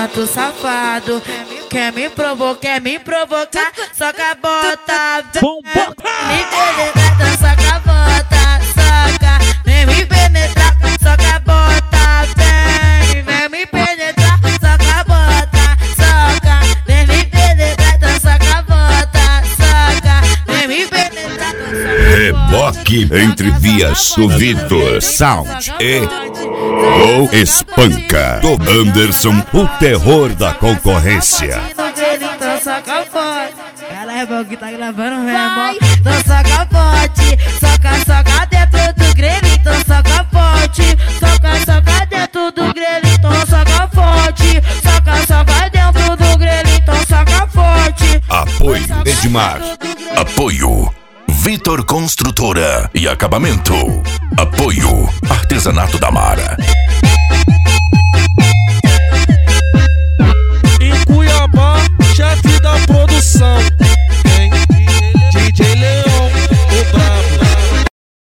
tanto safado. Quer me provocar, soca bota. Me penetrar, soca bota, soca. Vem me penetrar, soca bota. Vem me penetrar, soca bota, soca. Vem me penetrar, soca bota, soca. Vem me penetrar, Reboque entre vias do Vitor Sound e o Espanca do Anderson, o terror da concorrência. Então soca forte. Ela é bom que tá gravando mesmo. Então soca forte. Soca dentro do grelho. Então soca forte. Soca dentro do grelho. Então soca forte. Soca dentro do grelho. Então soca forte. Apoio Edmar. Apoio Vitor Construtora e Acabamento. Apoio Artesanato da Mara.